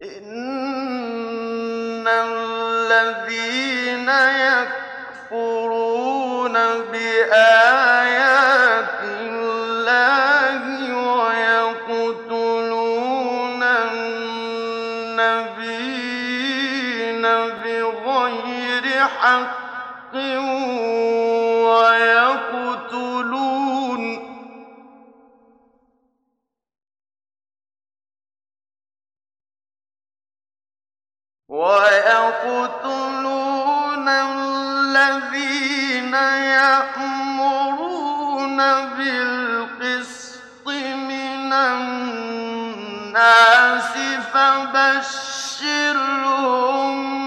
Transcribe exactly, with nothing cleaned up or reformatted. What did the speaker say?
إِنَّ الَّذِينَ يَكْفُرُونَ بِآيَاتِ اللَّهِ وَيَقْتُلُونَ النَّبِيِّينَ بِغَيْرِ حَقٍّ وَيَقْتُلُونَ وَيَقْتُلُونَ الَّذِينَ يَأْمُرُونَ بِالْقِسْطِ مِنَ النَّاسِ فَبَشِّرْهُم